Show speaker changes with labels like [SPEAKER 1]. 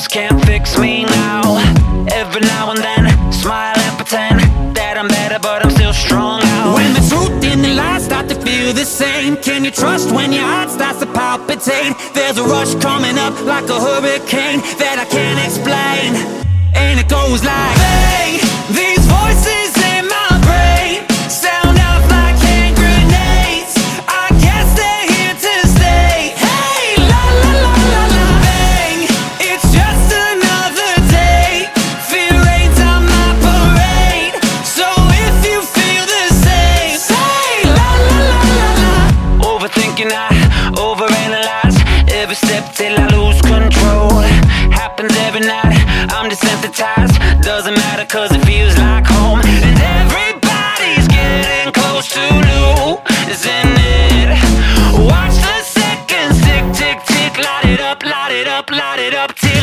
[SPEAKER 1] else can't fix me now. Every now and then, smile and pretend that I'm better, but I'm still strong now.
[SPEAKER 2] When the truth and the lies start to feel the same, can you trust when your heart starts to palpitate? There's a rush coming up like a hurricane that I can't explain, and it goes like, bang, these voices in my brain sound off like hand grenades. I guess they're here to stay. Hey, la la la la la, bang, it's just another day. Fear ain't on my parade. So if you feel the same, say la la la la la.
[SPEAKER 1] Overthinking, I overanalyze every step till I lose control. Happens every night, I'm desensitized. Doesn't matter cause it feels like home. And everybody's getting close to losing it. Watch the seconds tick, tick, tick. Light it up, light it up, light it up till